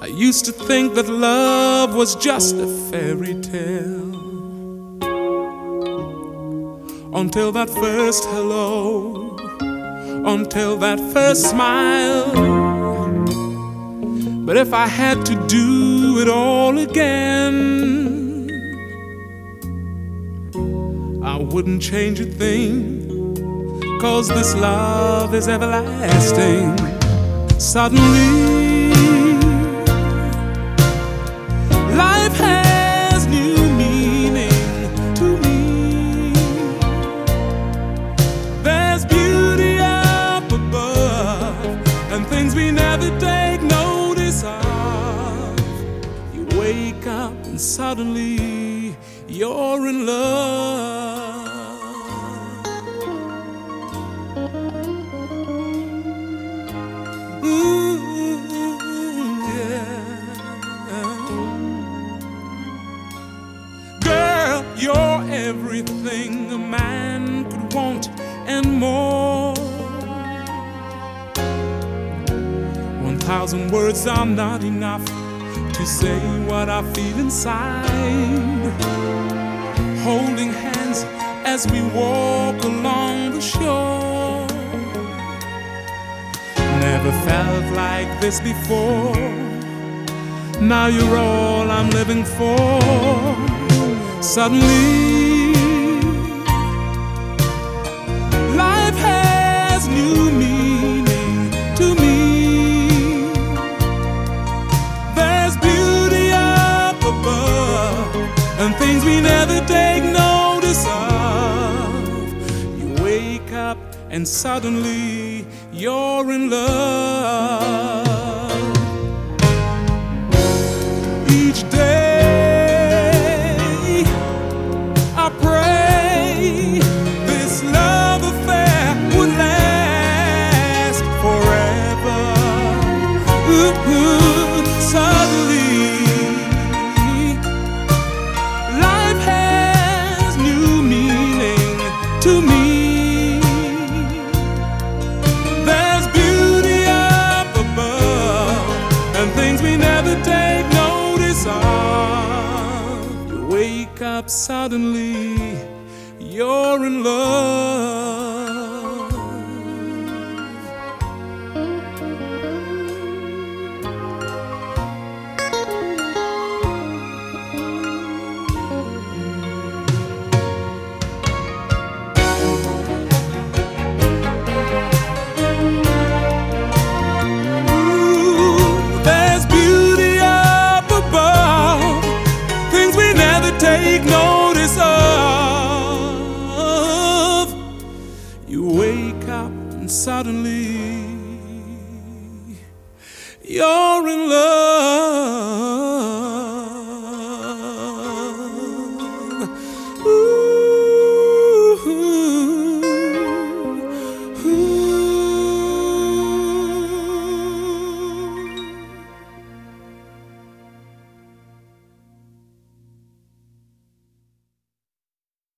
I used to think that love was just a fairy tale, until that first hello, until that first smile. But if I had to do it all again, I wouldn't change a thing, 'cause this love is everlasting. Suddenly life has new meaning to me. There's beauty up above and things we never take notice of. You wake up and suddenly you're in love. You're everything a man could want and more. 1,000 words are not enough to say what I feel inside. Holding hands as we walk along the shore. Never felt like this before. Now you're all I'm living for. Suddenly, life has new meaning to me. There's beauty up above and things we never take notice of. You wake up and suddenly you're in love. Each day suddenly, life has new meaning to me. There's beauty up above and things we never take notice of. You wake up suddenly, you're in love. Take notice of. You wake up and suddenly you're in love.